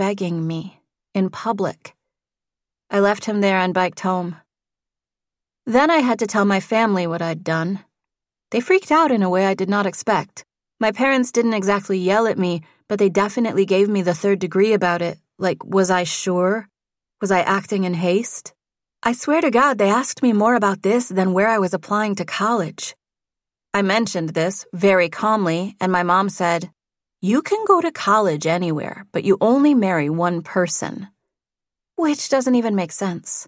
begging me, in public. I left him there and biked home. Then I had to tell my family what I'd done. They freaked out in a way I did not expect. My parents didn't exactly yell at me, but they definitely gave me the third degree about it. Like, was I sure? Was I acting in haste? I swear to God, they asked me more about this than where I was applying to college. I mentioned this very calmly, and my mom said, "You can go to college anywhere, but you only marry one person." Which doesn't even make sense.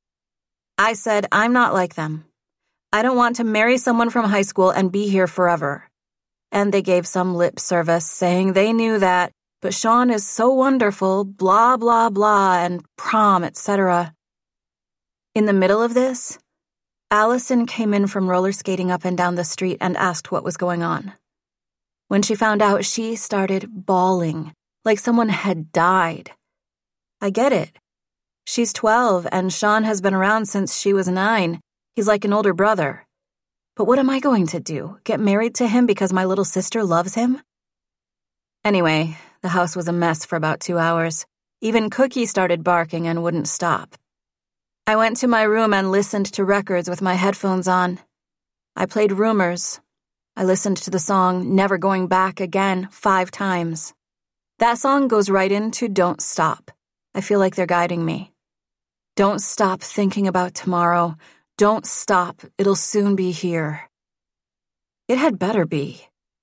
I said, I'm not like them. I don't want to marry someone from high school and be here forever. And they gave some lip service saying they knew that, but Sean is so wonderful, blah, blah, blah, and prom, etc. In the middle of this, Allison came in from roller skating up and down the street and asked what was going on. When she found out, she started bawling, like someone had died. I get it. She's 12, and Sean has been around since she was 9. He's like an older brother. But what am I going to do? Get married to him because my little sister loves him? Anyway, the house was a mess for about 2 hours. Even Cookie started barking and wouldn't stop. I went to my room and listened to records with my headphones on. I played Rumors. I listened to the song Never Going Back Again 5 times. That song goes right into Don't Stop. I feel like they're guiding me. Don't stop thinking about tomorrow. Don't stop. It'll soon be here. It had better be.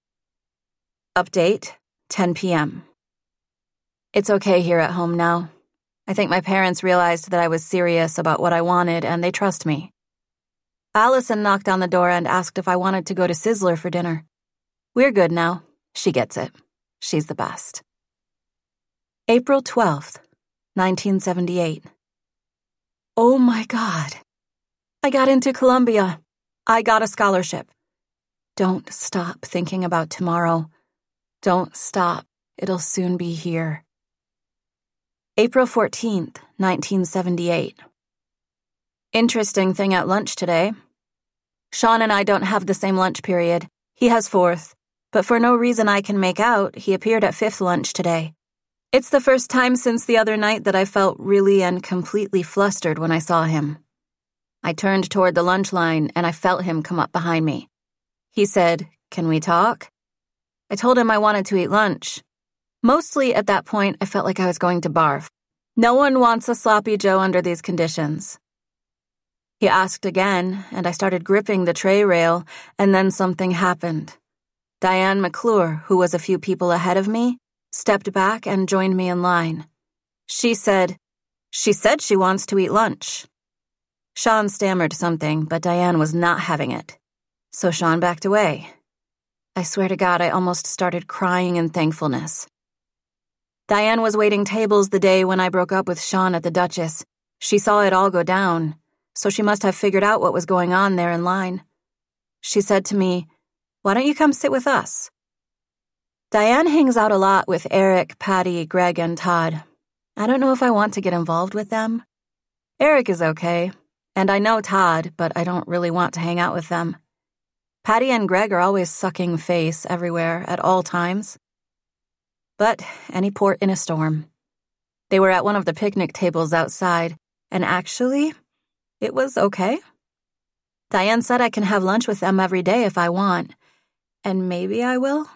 Update, 10 p.m. It's okay here at home now. I think my parents realized that I was serious about what I wanted, and they trust me. Allison knocked on the door and asked if I wanted to go to Sizzler for dinner. We're good now. She gets it. She's the best. April 12th, 1978. Oh my God. I got into Columbia. I got a scholarship. Don't stop thinking about tomorrow. Don't stop. It'll soon be here. April 14th, 1978. Interesting thing at lunch today. Sean and I don't have the same lunch period. He has 4th, but for no reason I can make out, he appeared at 5th lunch today. It's the first time since the other night that I felt really and completely flustered when I saw him. I turned toward the lunch line and I felt him come up behind me. He said, "Can we talk?" I told him I wanted to eat lunch. Mostly at that point, I felt like I was going to barf. No one wants a sloppy Joe under these conditions. He asked again, and I started gripping the tray rail, and then something happened. Diane McClure, who was a few people ahead of me, stepped back and joined me in line. She said she wants to eat lunch. Sean stammered something, but Diane was not having it. So Sean backed away. I swear to God, I almost started crying in thankfulness. Diane was waiting tables the day when I broke up with Sean at the Duchess. She saw it all go down, so she must have figured out what was going on there in line. She said to me, "Why don't you come sit with us?" Diane hangs out a lot with Eric, Patty, Greg, and Todd. I don't know if I want to get involved with them. Eric is okay, and I know Todd, but I don't really want to hang out with them. Patty and Greg are always sucking face everywhere at all times. But any port in a storm. They were at one of the picnic tables outside, and actually, it was okay. Diane said I can have lunch with them every day if I want, and maybe I will.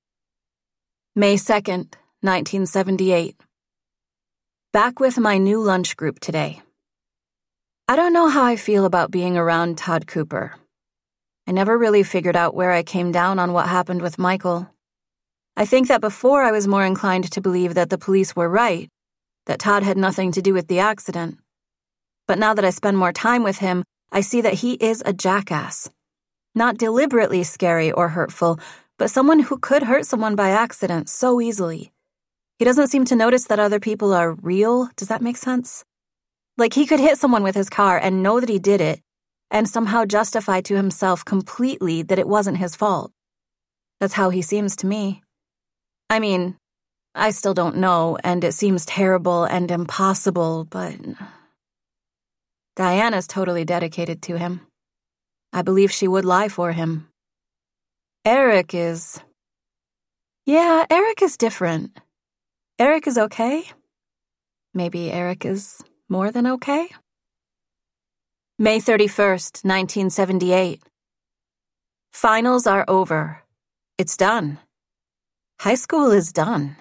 May 2nd, 1978. Back with my new lunch group today. I don't know how I feel about being around Todd Cooper. I never really figured out where I came down on what happened with Michael. I think that before I was more inclined to believe that the police were right, that Todd had nothing to do with the accident. But now that I spend more time with him, I see that he is a jackass. Not deliberately scary or hurtful, but someone who could hurt someone by accident so easily. He doesn't seem to notice that other people are real. Does that make sense? Like he could hit someone with his car and know that he did it, and somehow justify to himself completely that it wasn't his fault. That's how he seems to me. I mean, I still don't know, and it seems terrible and impossible, but Diana's totally dedicated to him. I believe she would lie for him. Eric is different. Eric is okay. maybe Eric is more than okay? May 31st, 1978. Finals are over. It's done. High school is done.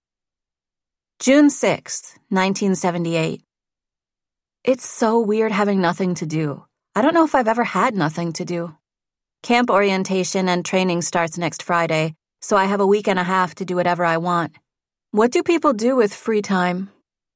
June 6th, 1978. It's so weird having nothing to do. I don't know if I've ever had nothing to do. Camp orientation and training starts next Friday, so I have a week and a half to do whatever I want. What do people do with free time?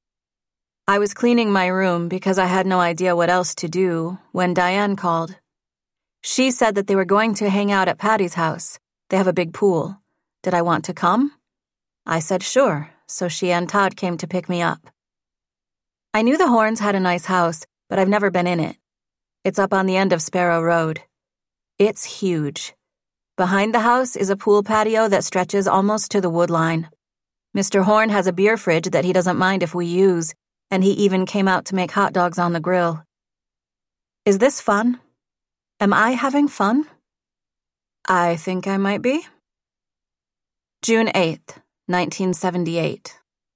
I was cleaning my room because I had no idea what else to do when Diane called. She said that they were going to hang out at Patty's house. They have a big pool. Did I want to come? I said sure, so she and Todd came to pick me up. I knew the Horns had a nice house, but I've never been in it. It's up on the end of Sparrow Road. It's huge. Behind the house is a pool patio that stretches almost to the wood line. Mr. Horn has a beer fridge that he doesn't mind if we use, and he even came out to make hot dogs on the grill. Is this fun? Am I having fun? I think I might be. June 8th, 1978.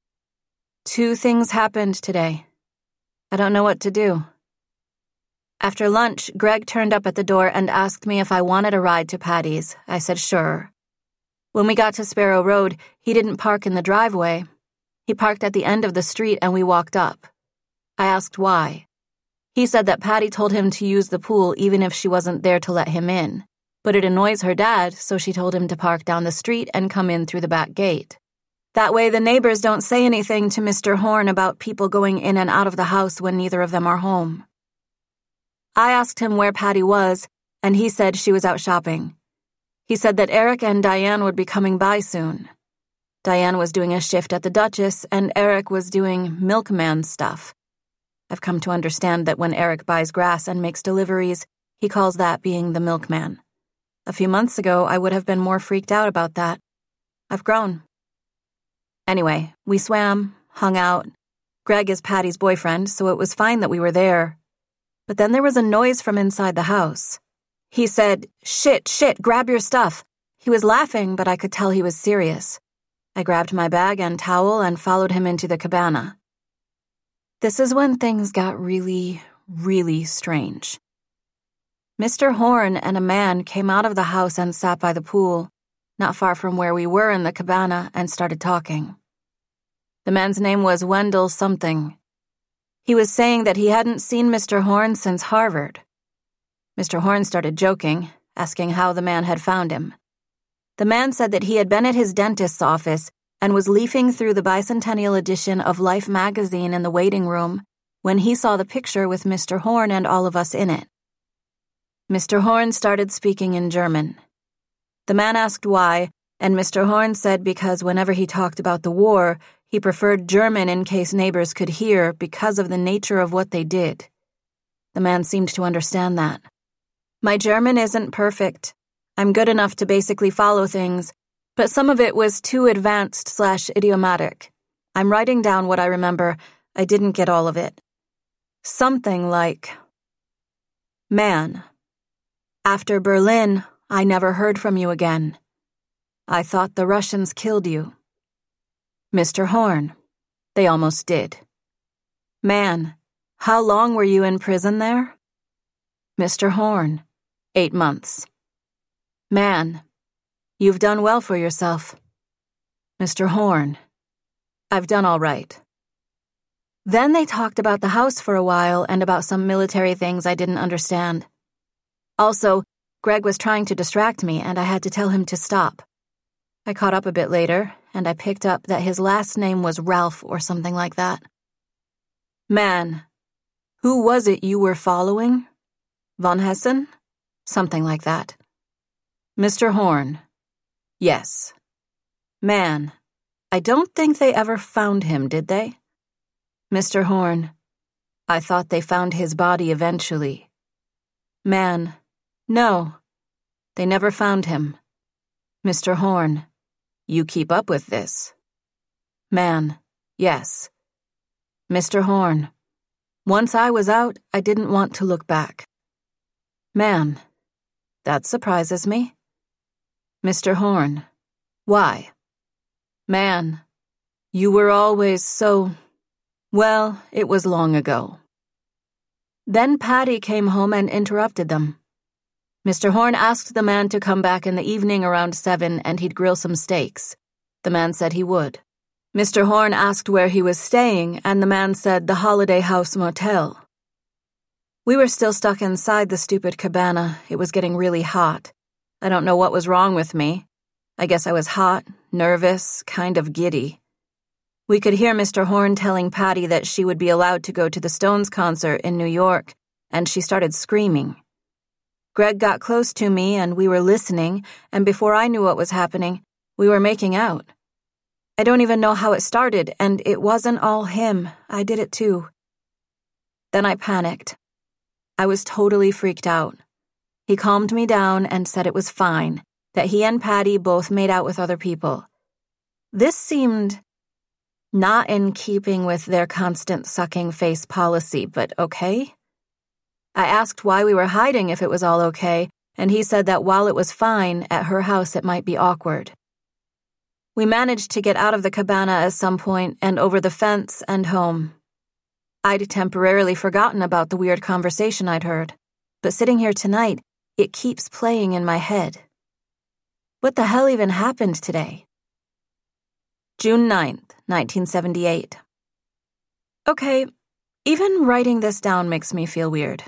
2 things happened today. I don't know what to do. After lunch, Greg turned up at the door and asked me if I wanted a ride to Patty's. I said sure. When we got to Sparrow Road, he didn't park in the driveway. He parked at the end of the street and we walked up. I asked why. He said that Patty told him to use the pool even if she wasn't there to let him in, but it annoys her dad, so she told him to park down the street and come in through the back gate. That way the neighbors don't say anything to Mr. Horn about people going in and out of the house when neither of them are home. I asked him where Patty was, and he said she was out shopping. He said that Eric and Diane would be coming by soon. Diane was doing a shift at the Duchess, and Eric was doing milkman stuff. I've come to understand that when Eric buys grass and makes deliveries, he calls that being the milkman. A few months ago, I would have been more freaked out about that. I've grown. Anyway, we swam, hung out. Greg is Patty's boyfriend, so it was fine that we were there. But then there was a noise from inside the house. He said, shit, grab your stuff. He was laughing, but I could tell he was serious. I grabbed my bag and towel and followed him into the cabana. This is when things got really, really strange. Mr. Horn and a man came out of the house and sat by the pool, not far from where we were in the cabana, and started talking. The man's name was Wendell something. He was saying that he hadn't seen Mr. Horn since Harvard. Mr. Horn started joking, asking how the man had found him. The man said that he had been at his dentist's office and was leafing through the bicentennial edition of Life magazine in the waiting room when he saw the picture with Mr. Horn and all of us in it. Mr. Horn started speaking in German. The man asked why, and Mr. Horn said because whenever he talked about the war, he preferred German in case neighbors could hear because of the nature of what they did. The man seemed to understand that. My German isn't perfect. I'm good enough to basically follow things, but some of it was too advanced/idiomatic. I'm writing down what I remember. I didn't get all of it. Something like, man, after Berlin, I never heard from you again. I thought the Russians killed you. Mr. Horn, they almost did. Man, how long were you in prison there? Mr. Horn, 8 months. Man, you've done well for yourself. Mr. Horn, I've done all right. Then they talked about the house for a while and about some military things I didn't understand. Also, Greg was trying to distract me and I had to tell him to stop. I caught up a bit later, and I picked up that his last name was Ralph or something like that. Man, who was it you were following? Von Hessen? Something like that. Mr. Horn. Yes. Man, I don't think they ever found him, did they? Mr. Horn. I thought they found his body eventually. Man. No. They never found him. Mr. Horn. You keep up with this. Man. Yes. Mr. Horn. Once I was out, I didn't want to look back. Man. That surprises me. Mr. Horn. Why? Man. You were always so Well, it was long ago. Then Patty came home and interrupted them. Mr. Horn asked the man to come back in the evening around 7 and he'd grill some steaks. The man said he would. Mr. Horn asked where he was staying, and the man said the Holiday House Motel. We were still stuck inside the stupid cabana. It was getting really hot. I don't know what was wrong with me. I guess I was hot, nervous, kind of giddy. We could hear Mr. Horn telling Patty that she would be allowed to go to the Stones concert in New York, and she started screaming. Greg got close to me, and we were listening, and before I knew what was happening, we were making out. I don't even know how it started, and it wasn't all him. I did it too. Then I panicked. I was totally freaked out. He calmed me down and said it was fine, that he and Patty both made out with other people. This seemed not in keeping with their constant sucking face policy, but okay. I asked why we were hiding if it was all okay, and he said that while it was fine, at her house it might be awkward. We managed to get out of the cabana at some point and over the fence and home. I'd temporarily forgotten about the weird conversation I'd heard, but sitting here tonight, it keeps playing in my head. What the hell even happened today? June 9th, 1978. Okay, even writing this down makes me feel weird.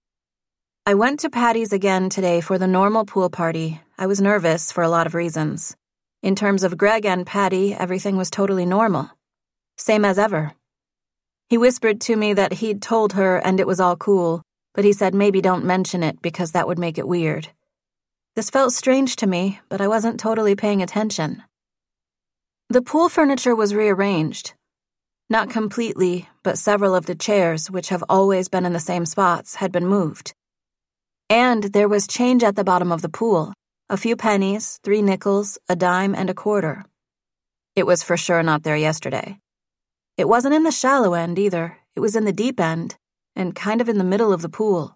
I went to Patty's again today for the normal pool party. I was nervous for a lot of reasons. In terms of Greg and Patty, everything was totally normal. Same as ever. He whispered to me that he'd told her and it was all cool, but he said maybe don't mention it because that would make it weird. This felt strange to me, but I wasn't totally paying attention. The pool furniture was rearranged. Not completely, but several of the chairs, which have always been in the same spots, had been moved. And there was change at the bottom of the pool. A few pennies, 3 nickels, a dime, and a quarter. It was for sure not there yesterday. It wasn't in the shallow end either. It was in the deep end, and kind of in the middle of the pool.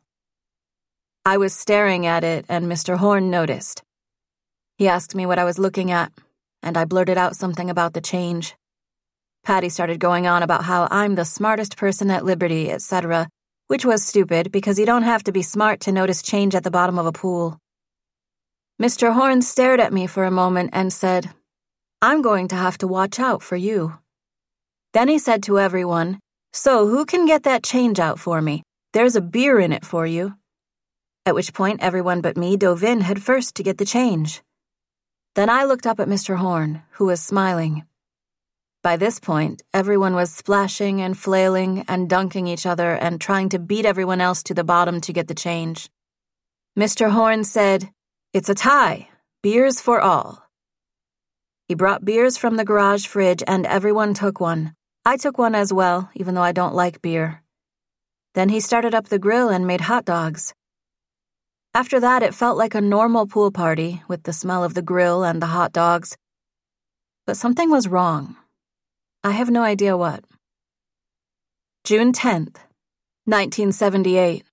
I was staring at it, and Mr. Horn noticed. He asked me what I was looking at, and I blurted out something about the change. Patty started going on about how I'm the smartest person at Liberty, etc., which was stupid because you don't have to be smart to notice change at the bottom of a pool. Mr. Horn stared at me for a moment and said, I'm going to have to watch out for you. Then he said to everyone, so who can get that change out for me? There's a beer in it for you. At which point everyone but me dove in head first to get the change. Then I looked up at Mr. Horn, who was smiling. By this point, everyone was splashing and flailing and dunking each other and trying to beat everyone else to the bottom to get the change. Mr. Horn said, it's a tie. Beers for all. He brought beers from the garage fridge and everyone took one. I took one as well, even though I don't like beer. Then he started up the grill and made hot dogs. After that, it felt like a normal pool party with the smell of the grill and the hot dogs. But something was wrong. I have no idea what. June 10th, 1978.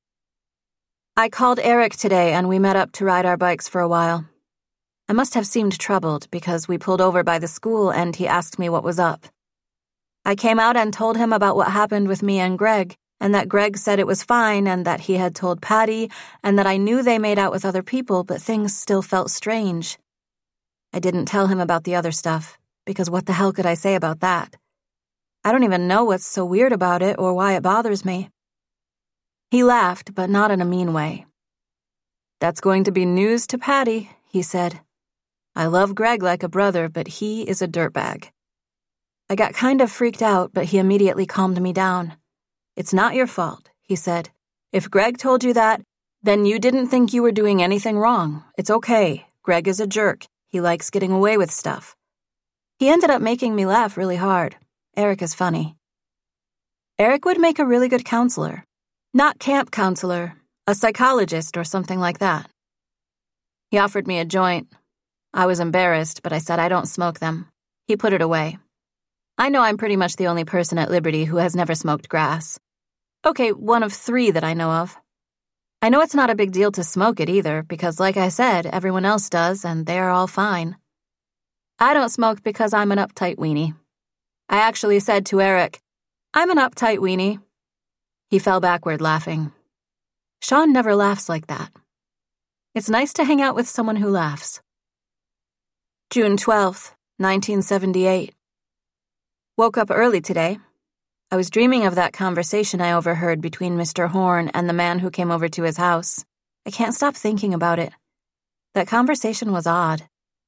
I called Eric today and we met up to ride our bikes for a while. I must have seemed troubled because we pulled over by the school and he asked me what was up. I came out and told him about what happened with me and Greg, and that Greg said it was fine and that he had told Patty and that I knew they made out with other people, but things still felt strange. I didn't tell him about the other stuff, because what the hell could I say about that? I don't even know what's so weird about it or why it bothers me. He laughed, but not in a mean way. That's going to be news to Patty, he said. I love Greg like a brother, but he is a dirtbag. I got kind of freaked out, but he immediately calmed me down. It's not your fault, he said. If Greg told you that, then you didn't think you were doing anything wrong. It's okay. Greg is a jerk. He likes getting away with stuff. He ended up making me laugh really hard. Eric is funny. Eric would make a really good counselor. Not camp counselor, a psychologist or something like that. He offered me a joint. I was embarrassed, but I said I don't smoke them. He put it away. I know I'm pretty much the only person at Liberty who has never smoked grass. Okay, one of 3 that I know of. I know it's not a big deal to smoke it either, because like I said, everyone else does, and they're all fine. I don't smoke because I'm an uptight weenie. I actually said to Eric, I'm an uptight weenie. He fell backward, laughing. Sean never laughs like that. It's nice to hang out with someone who laughs. June 12th, 1978. Woke up early today. I was dreaming of that conversation I overheard between Mr. Horn and the man who came over to his house. I can't stop thinking about it. That conversation was odd.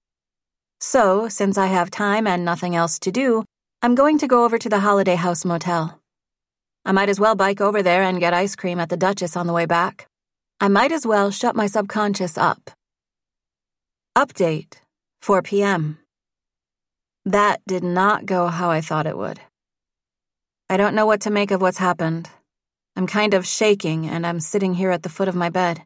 So, since I have time and nothing else to do, I'm going to go over to the Holiday House Motel. I might as well bike over there and get ice cream at the Duchess on the way back. I might as well shut my subconscious up. Update, 4 p.m. That did not go how I thought it would. I don't know what to make of what's happened. I'm kind of shaking, and I'm sitting here at the foot of my bed.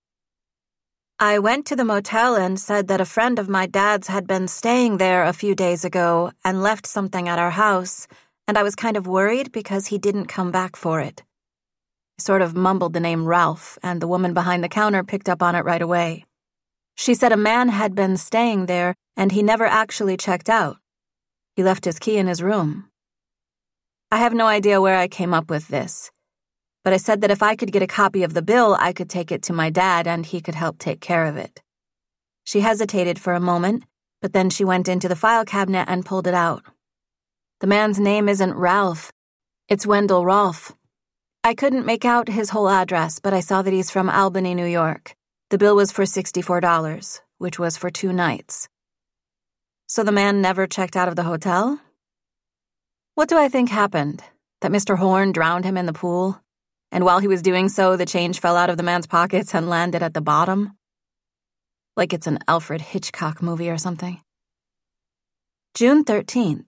I went to the motel and said that a friend of my dad's had been staying there a few days ago and left something at our house, and I was kind of worried because he didn't come back for it. I sort of mumbled the name Ralph, and the woman behind the counter picked up on it right away. She said a man had been staying there, and he never actually checked out. He left his key in his room. I have no idea where I came up with this, but I said that if I could get a copy of the bill, I could take it to my dad and he could help take care of it. She hesitated for a moment, but then she went into the file cabinet and pulled it out. The man's name isn't Ralph. It's Wendell Rolfe. I couldn't make out his whole address, but I saw that he's from Albany, New York. The bill was for $64, which was for 2 nights. So the man never checked out of the hotel? What do I think happened? That Mr. Horn drowned him in the pool? And while he was doing so, the change fell out of the man's pockets and landed at the bottom? Like it's an Alfred Hitchcock movie or something. June 13th,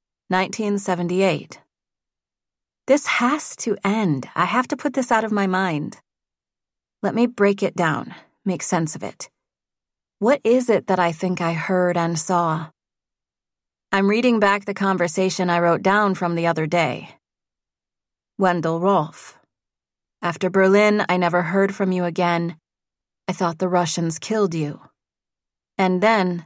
1978. This has to end. I have to put this out of my mind. Let me break it down, make sense of it. What is it that I think I heard and saw? I'm reading back the conversation I wrote down from the other day. Wendell Rolfe. After Berlin, I never heard from you again. I thought the Russians killed you. And then,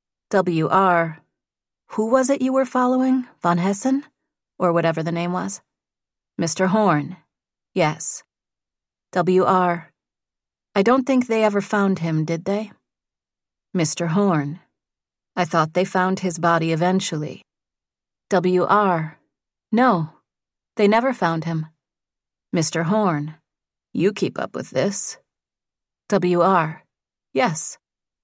W.R. Who was it you were following? Von Hessen? Or whatever the name was. Mr. Horn. Yes. W.R. I don't think they ever found him, did they? Mr. Horn. I thought they found his body eventually. W.R. No, they never found him. Mr. Horn. You keep up with this. W.R. Yes.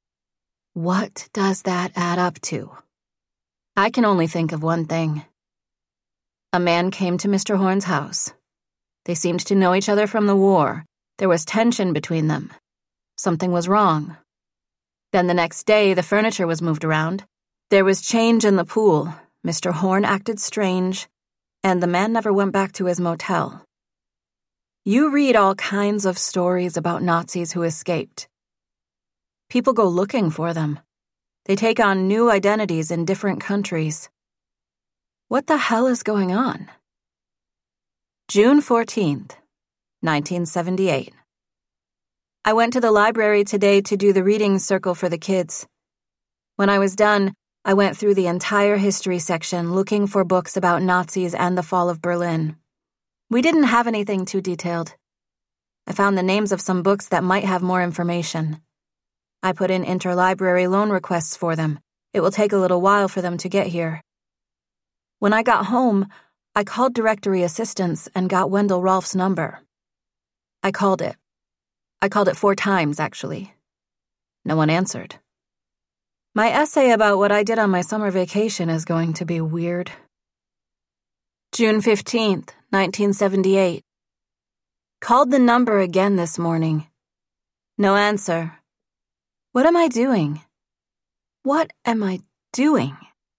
What does that add up to? I can only think of one thing. A man came to Mr. Horn's house. They seemed to know each other from the war. There was tension between them. Something was wrong. Then the next day, the furniture was moved around. There was change in the pool. Mr. Horn acted strange, and the man never went back to his motel. You read all kinds of stories about Nazis who escaped. People go looking for them. They take on new identities in different countries. What the hell is going on? June 14th, 1978. I went to the library today to do the reading circle for the kids. When I was done, I went through the entire history section looking for books about Nazis and the fall of Berlin. We didn't have anything too detailed. I found the names of some books that might have more information. I put in interlibrary loan requests for them. It will take a little while for them to get here. When I got home, I called directory assistance and got Wendell Rolfe's number. I called it 4 times, actually. No one answered. My essay about what I did on my summer vacation is going to be weird. June 15th, 1978. Called the number again this morning. No answer. What am I doing? What am I doing?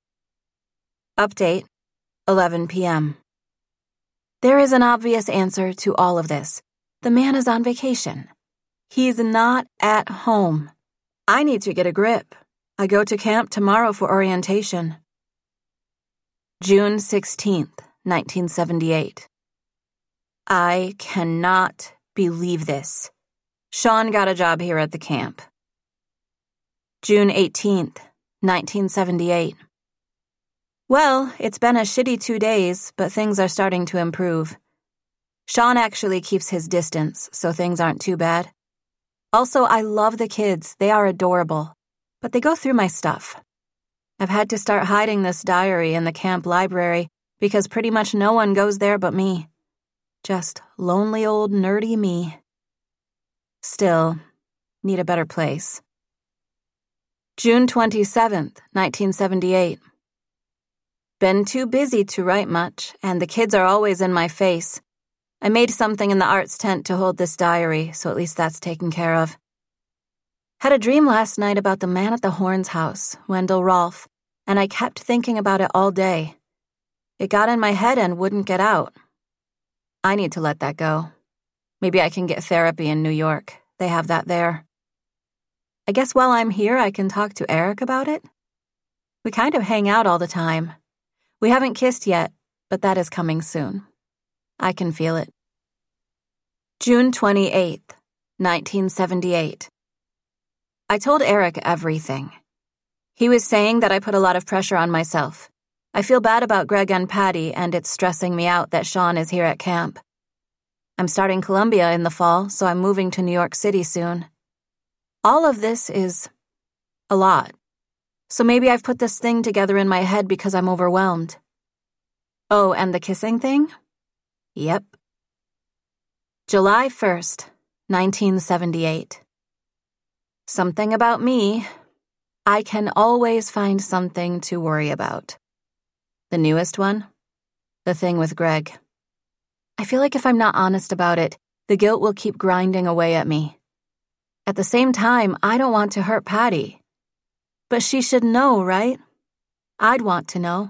Update, 11 p.m. There is an obvious answer to all of this. The man is on vacation. He's not at home. I need to get a grip. I go to camp tomorrow for orientation. June 16th, 1978. I cannot believe this. Sean got a job here at the camp. June 18th, 1978. Well, it's been a shitty 2 days, but things are starting to improve. Sean actually keeps his distance, so things aren't too bad. Also, I love the kids. They are adorable. But they go through my stuff. I've had to start hiding this diary in the camp library because pretty much no one goes there but me. Just lonely old nerdy me. Still, need a better place. June 27th, 1978. Been too busy to write much, and the kids are always in my face. I made something in the arts tent to hold this diary, so at least that's taken care of. Had a dream last night about the man at the Horns house, Wendell Rolfe, and I kept thinking about it all day. It got in my head and wouldn't get out. I need to let that go. Maybe I can get therapy in New York. They have that there. I guess while I'm here, I can talk to Eric about it. We kind of hang out all the time. We haven't kissed yet, but that is coming soon. I can feel it. June 28th, 1978. I told Eric everything. He was saying that I put a lot of pressure on myself. I feel bad about Greg and Patty, and it's stressing me out that Sean is here at camp. I'm starting Columbia in the fall, so I'm moving to New York City soon. All of this is a lot. So maybe I've put this thing together in my head because I'm overwhelmed. Oh, and the kissing thing? Yep. July 1st, 1978. Something about me. I can always find something to worry about. The newest one? The thing with Greg. I feel like if I'm not honest about it, the guilt will keep grinding away at me. At the same time, I don't want to hurt Patty. But she should know, right? I'd want to know.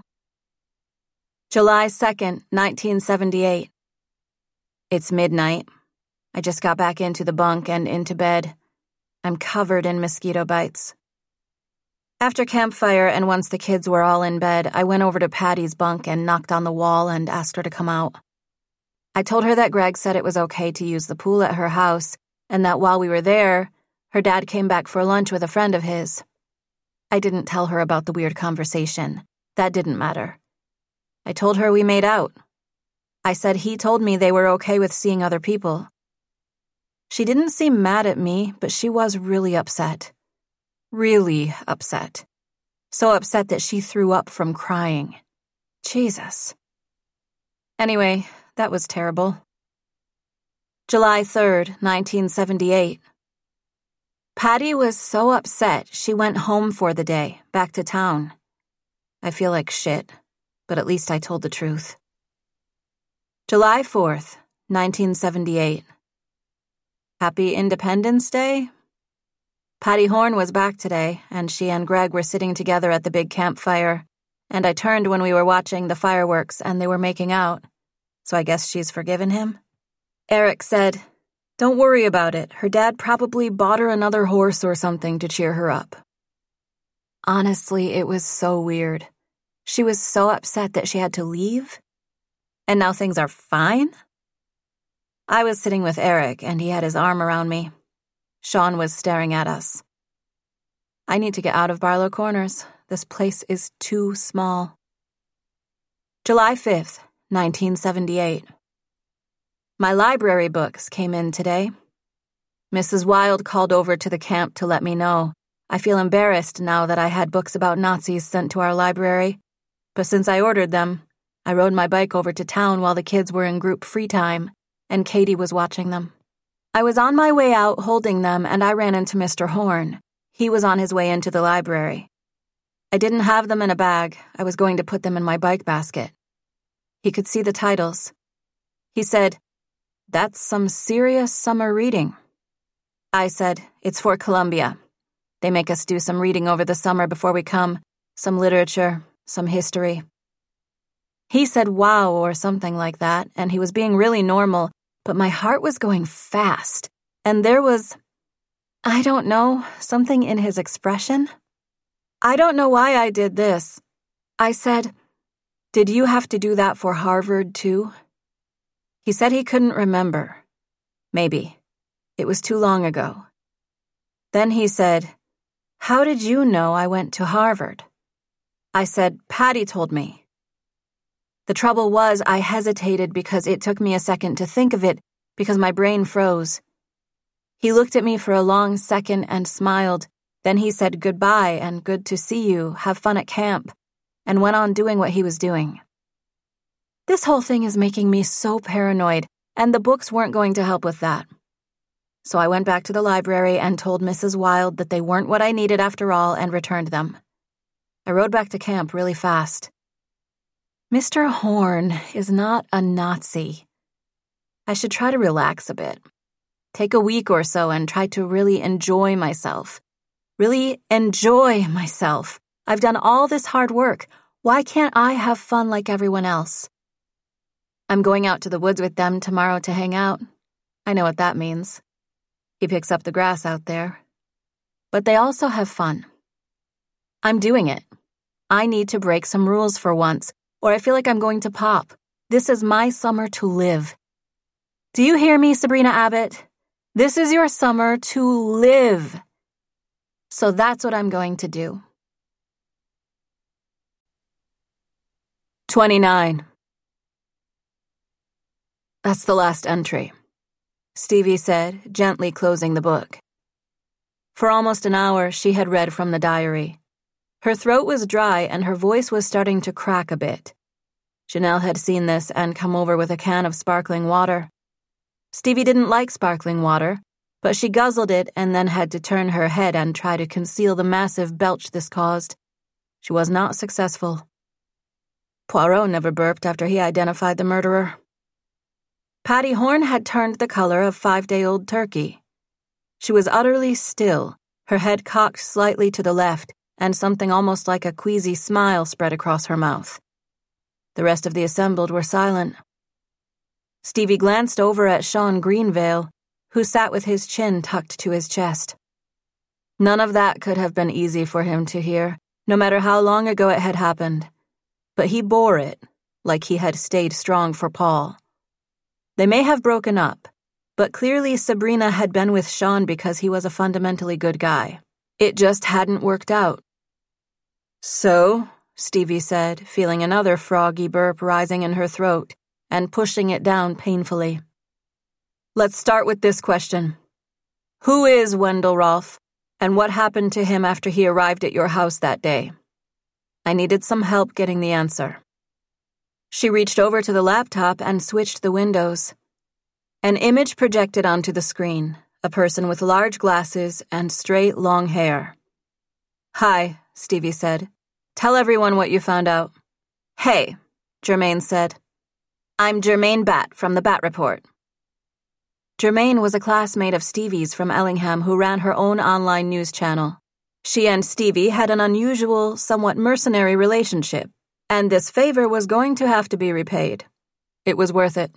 July 2nd, 1978. It's midnight. I just got back into the bunk and into bed. I'm covered in mosquito bites. After campfire and once the kids were all in bed, I went over to Patty's bunk and knocked on the wall and asked her to come out. I told her that Greg said it was okay to use the pool at her house and that while we were there, her dad came back for lunch with a friend of his. I didn't tell her about the weird conversation. That didn't matter. I told her we made out. I said he told me they were okay with seeing other people. She didn't seem mad at me, but she was really upset. Really upset. So upset that she threw up from crying. Jesus. Anyway, that was terrible. July 3rd, 1978. Patty was so upset she went home for the day, back to town. I feel like shit, but at least I told the truth. July 4th, 1978. Happy Independence Day? Patty Horn was back today, and she and Greg were sitting together at the big campfire, and I turned when we were watching the fireworks and they were making out, so I guess she's forgiven him. Eric said, "Don't worry about it. Her dad probably bought her another horse or something to cheer her up." Honestly, it was so weird. She was so upset that she had to leave, and now things are fine? I was sitting with Eric, and he had his arm around me. Sean was staring at us. I need to get out of Barlow Corners. This place is too small. July 5th, 1978. My library books came in today. Mrs. Wilde called over to the camp to let me know. I feel embarrassed now that I had books about Nazis sent to our library. But since I ordered them, I rode my bike over to town while the kids were in group free time, and Katie was watching them. I was on my way out holding them, and I ran into Mr. Horn. He was on his way into the library. I didn't have them in a bag. I was going to put them in my bike basket. He could see the titles. He said, "That's some serious summer reading." I said, "It's for Columbia. They make us do some reading over the summer before we come, some literature, some history." He said wow or something like that, and he was being really normal, but my heart was going fast, and there was, I don't know, something in his expression. I don't know why I did this. I said, "Did you have to do that for Harvard, too?" He said he couldn't remember. Maybe. It was too long ago. Then he said, "How did you know I went to Harvard?" I said, Patty told me. The trouble was I hesitated because it took me a second to think of it because my brain froze. He looked at me for a long second and smiled. Then he said goodbye and good to see you, have fun at camp, and went on doing what he was doing. This whole thing is making me so paranoid, and the books weren't going to help with that. So I went back to the library and told Mrs. Wilde that they weren't what I needed after all and returned them. I rode back to camp really fast. Mr. Horn is not a Nazi. I should try to relax a bit. Take a week or so and try to really enjoy myself. Really enjoy myself. I've done all this hard work. Why can't I have fun like everyone else? I'm going out to the woods with them tomorrow to hang out. I know what that means. He picks up the grass out there. But they also have fun. I'm doing it. I need to break some rules for once, or I feel like I'm going to pop. This is my summer to live. Do you hear me, Sabrina Abbott? This is your summer to live. So that's what I'm going to do. 29. That's the last entry, Stevie said, gently closing the book. For almost an hour, she had read from the diary. Her throat was dry and her voice was starting to crack a bit. Janelle had seen this and come over with a can of sparkling water. Stevie didn't like sparkling water, but she guzzled it and then had to turn her head and try to conceal the massive belch this caused. She was not successful. Poirot never burped after he identified the murderer. Patty Horn had turned the color of 5-day-old turkey. She was utterly still, her head cocked slightly to the left, and something almost like a queasy smile spread across her mouth. The rest of the assembled were silent. Stevie glanced over at Sean Greenvale, who sat with his chin tucked to his chest. None of that could have been easy for him to hear, no matter how long ago it had happened. But he bore it, like he had stayed strong for Paul. They may have broken up, but clearly Sabrina had been with Sean because he was a fundamentally good guy. It just hadn't worked out. So, Stevie said, feeling another froggy burp rising in her throat and pushing it down painfully. Let's start with this question. Who is Wendell Rolfe, and what happened to him after he arrived at your house that day? I needed some help getting the answer. She reached over to the laptop and switched the windows. An image projected onto the screen, a person with large glasses and straight, long hair. Hi, Stevie said. Tell everyone what you found out. Hey, Germaine said. I'm Germaine Batt from the Bat Report. Germaine was a classmate of Stevie's from Ellingham who ran her own online news channel. She and Stevie had an unusual, somewhat mercenary relationship, and this favor was going to have to be repaid. It was worth it.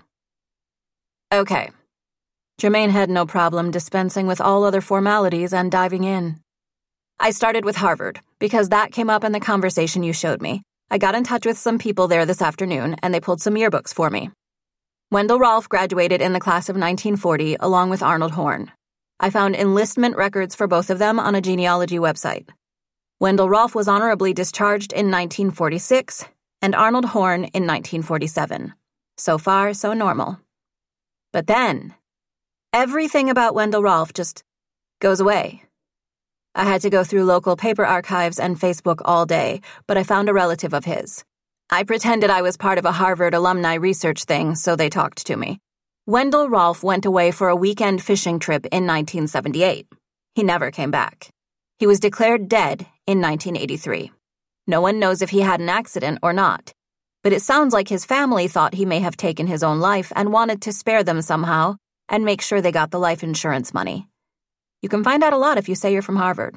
Okay. Germaine had no problem dispensing with all other formalities and diving in. I started with Harvard, because that came up in the conversation you showed me. I got in touch with some people there this afternoon, and they pulled some yearbooks for me. Wendell Rolfe graduated in the class of 1940 along with Arnold Horn. I found enlistment records for both of them on a genealogy website. Wendell Rolfe was honorably discharged in 1946, and Arnold Horn in 1947. So far, so normal. But then, everything about Wendell Rolfe just goes away. I had to go through local paper archives and Facebook all day, but I found a relative of his. I pretended I was part of a Harvard alumni research thing, so they talked to me. Wendell Rolfe went away for a weekend fishing trip in 1978. He never came back. He was declared dead in 1983. No one knows if he had an accident or not, but it sounds like his family thought he may have taken his own life and wanted to spare them somehow and make sure they got the life insurance money. You can find out a lot if you say you're from Harvard.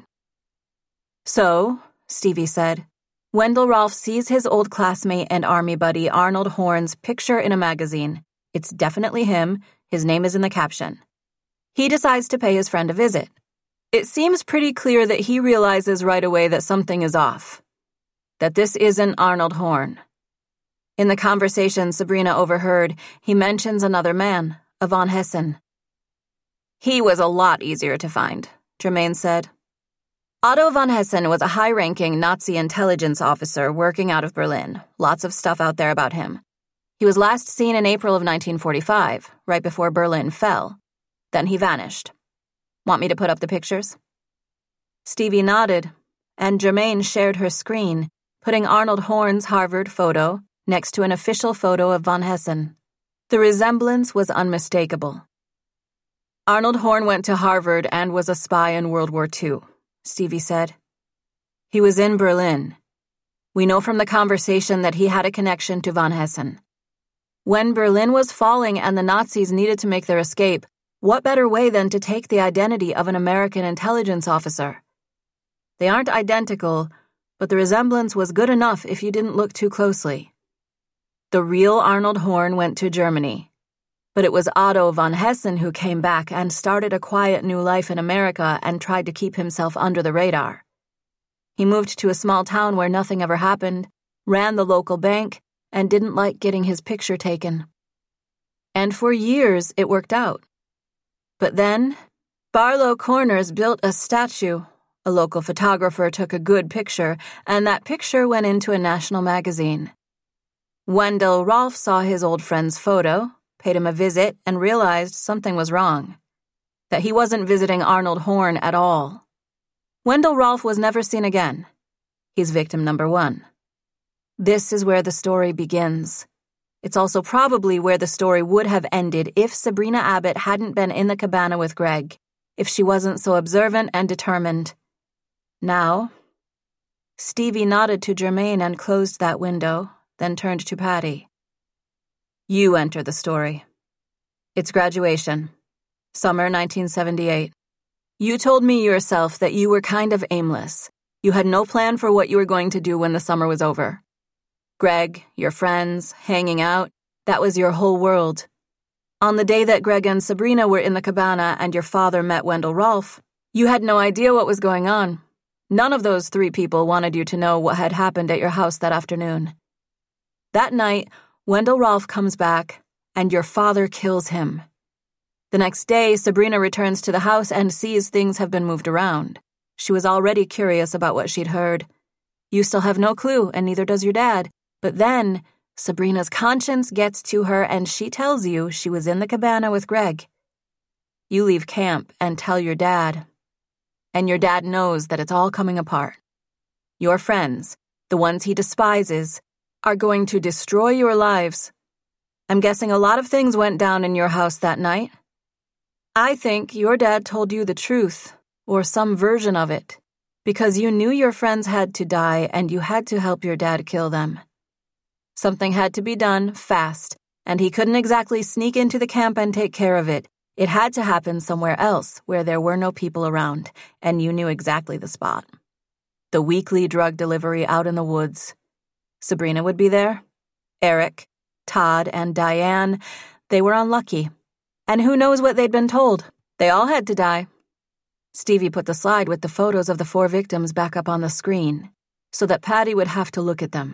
So, Stevie said, Wendell Rolfe sees his old classmate and army buddy Arnold Horn's picture in a magazine. It's definitely him. His name is in the caption. He decides to pay his friend a visit. It seems pretty clear that he realizes right away that something is off. That this isn't Arnold Horn. In the conversation Sabrina overheard, he mentions another man, a von Hessen. He was a lot easier to find, Germaine said. Otto von Hessen was a high-ranking Nazi intelligence officer working out of Berlin. Lots of stuff out there about him. He was last seen in April of 1945, right before Berlin fell. Then he vanished. Want me to put up the pictures? Stevie nodded, and Germaine shared her screen, putting Arnold Horn's Harvard photo next to an official photo of von Hessen. The resemblance was unmistakable. Arnold Horn went to Harvard and was a spy in World War II, Stevie said. He was in Berlin. We know from the conversation that he had a connection to von Hessen. When Berlin was falling and the Nazis needed to make their escape, what better way than to take the identity of an American intelligence officer? They aren't identical, but the resemblance was good enough if you didn't look too closely. The real Arnold Horn went to Germany, but it was Otto von Hessen who came back and started a quiet new life in America and tried to keep himself under the radar. He moved to a small town where nothing ever happened, ran the local bank, and didn't like getting his picture taken. And for years, it worked out. But then, Barlow Corners built a statue. A local photographer took a good picture, and that picture went into a national magazine. Wendell Rolfe saw his old friend's photo, paid him a visit, and realized something was wrong. That he wasn't visiting Arnold Horn at all. Wendell Rolfe was never seen again. He's victim number 1. This is where the story begins. It's also probably where the story would have ended if Sabrina Abbott hadn't been in the cabana with Greg, if she wasn't so observant and determined. Now, Stevie nodded to Germaine and closed that window, then turned to Patty. You enter the story. It's graduation. Summer 1978. You told me yourself that you were kind of aimless. You had no plan for what you were going to do when the summer was over. Greg, your friends, hanging out, that was your whole world. On the day that Greg and Sabrina were in the cabana and your father met Wendell Rolfe, you had no idea what was going on. None of those 3 people wanted you to know what had happened at your house that afternoon. That night, Wendell Rolfe comes back, and your father kills him. The next day, Sabrina returns to the house and sees things have been moved around. She was already curious about what she'd heard. You still have no clue, and neither does your dad. But then, Sabrina's conscience gets to her, and she tells you she was in the cabana with Greg. You leave camp and tell your dad. And your dad knows that it's all coming apart. Your friends, the ones he despises, are going to destroy your lives. I'm guessing a lot of things went down in your house that night. I think your dad told you the truth, or some version of it, because you knew your friends had to die and you had to help your dad kill them. Something had to be done fast, and he couldn't exactly sneak into the camp and take care of it. It had to happen somewhere else where there were no people around, and you knew exactly the spot. The weekly drug delivery out in the woods. Sabrina would be there. Eric, Todd, and Diane, they were unlucky. And who knows what they'd been told? They all had to die. Stevie put the slide with the photos of the 4 victims back up on the screen, so that Patty would have to look at them.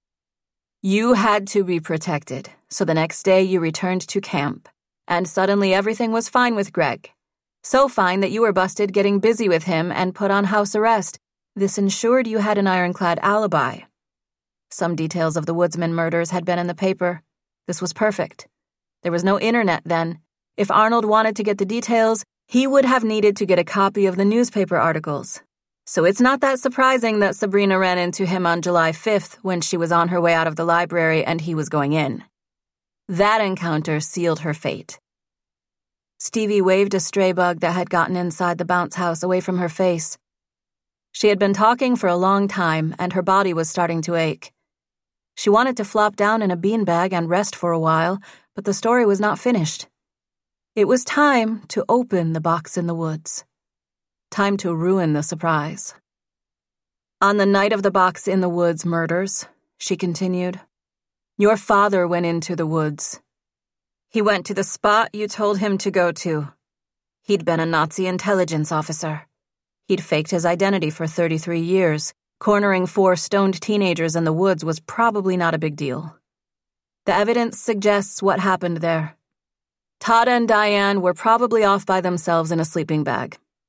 You had to be protected, so the next day you returned to camp. And suddenly everything was fine with Greg. So fine that you were busted getting busy with him and put on house arrest. This ensured you had an ironclad alibi. Some details of the Woodsman murders had been in the paper. This was perfect. There was no internet then. If Arnold wanted to get the details, he would have needed to get a copy of the newspaper articles. So it's not that surprising that Sabrina ran into him on July 5th when she was on her way out of the library and he was going in. That encounter sealed her fate. Stevie waved a stray bug that had gotten inside the bounce house away from her face. She had been talking for a long time, and her body was starting to ache. She wanted to flop down in a beanbag and rest for a while, but the story was not finished. It was time to open the box in the woods. Time to ruin the surprise. On the night of the box in the woods murders, she continued, your father went into the woods. He went to the spot you told him to go to. He'd been a Nazi intelligence officer. He'd faked his identity for 33 years. Cornering 4 stoned teenagers in the woods was probably not a big deal. The evidence suggests what happened there. Todd and Diane were probably off by themselves in a sleeping bag.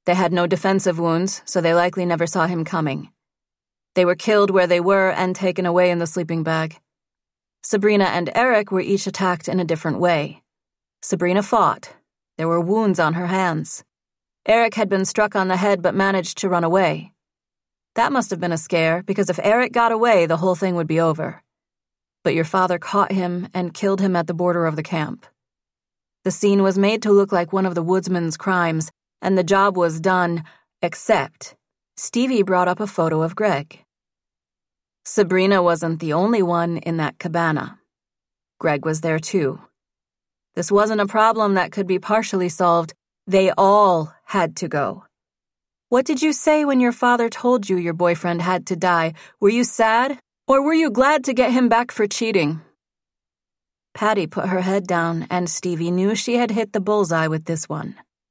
They had no defensive wounds, so they likely never saw him coming. They were killed where they were and taken away in the sleeping bag. Sabrina and Eric were each attacked in a different way. Sabrina fought. There were wounds on her hands. Eric had been struck on the head but managed to run away. That must have been a scare, because if Eric got away, the whole thing would be over. But your father caught him and killed him at the border of the camp. The scene was made to look like one of the woodsman's crimes, and the job was done, except Stevie brought up a photo of Greg. Sabrina wasn't the only one in that cabana. Greg was there too. This wasn't a problem that could be partially solved. They all had to go. What did you say when your father told you your boyfriend had to die? Were you sad, or were you glad to get him back for cheating? Patty put her head down, and Stevie knew she had hit the bullseye with this one.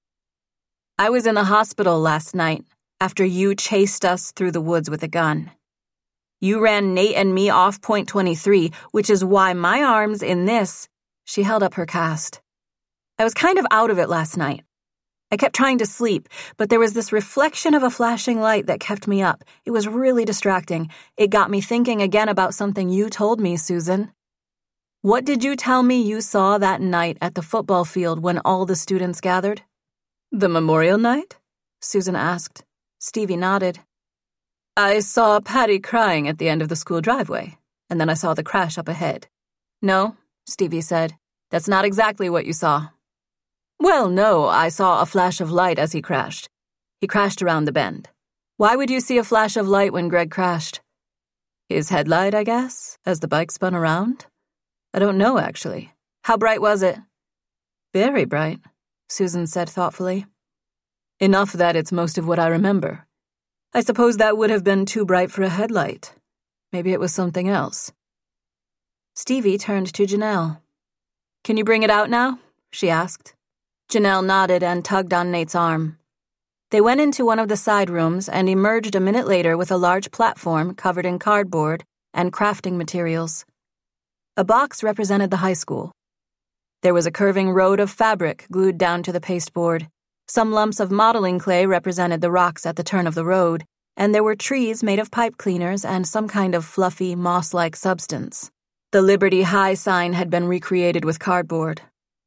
I was in the hospital last night after you chased us through the woods with a gun. You ran Nate and me off point 23, which is why my arm's in this. She held up her cast. I was kind of out of it last night. I kept trying to sleep, but there was this reflection of a flashing light that kept me up. It was really distracting. It got me thinking again about something you told me, Susan. What did you tell me you saw that night at the football field when all the students gathered? The memorial night? Susan asked. Stevie nodded. I saw Patty crying at the end of the school driveway, and then I saw the crash up ahead. No, Stevie said. That's not exactly what you saw. Well, no, I saw a flash of light as he crashed. He crashed around the bend. Why would you see a flash of light when Greg crashed? His headlight, I guess, as the bike spun around? I don't know, actually. How bright was it? Very bright, Susan said thoughtfully. Enough that it's most of what I remember. I suppose that would have been too bright for a headlight. Maybe it was something else. Stevie turned to Janelle. Can you bring it out now? She asked. Janelle nodded and tugged on Nate's arm. They went into one of the side rooms and emerged a minute later with a large platform covered in cardboard and crafting materials. A box represented the high school. There was a curving road of fabric glued down to the pasteboard. Some lumps of modeling clay represented the rocks at the turn of the road, and there were trees made of pipe cleaners and some kind of fluffy, moss-like substance. The Liberty High sign had been recreated with cardboard.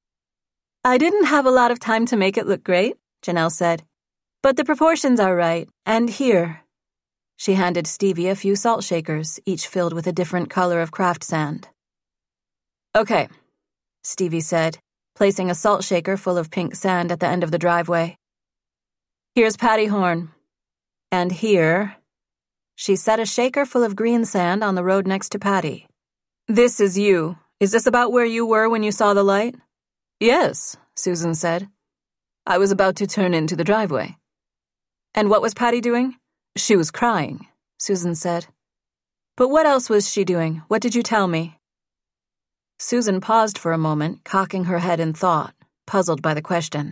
I didn't have a lot of time to make it look great, Janelle said. But the proportions are right, and here. She handed Stevie a few salt shakers, each filled with a different color of craft sand. Okay, Stevie said, placing a salt shaker full of pink sand at the end of the driveway. Here's Patty Horn. And here, she set a shaker full of green sand on the road next to Patty. This is you. Is this about where you were when you saw the light? Yes, Susan said. I was about to turn into the driveway. And what was Patty doing? She was crying, Susan said. But what else was she doing? What did you tell me? Susan paused for a moment, cocking her head in thought, puzzled by the question.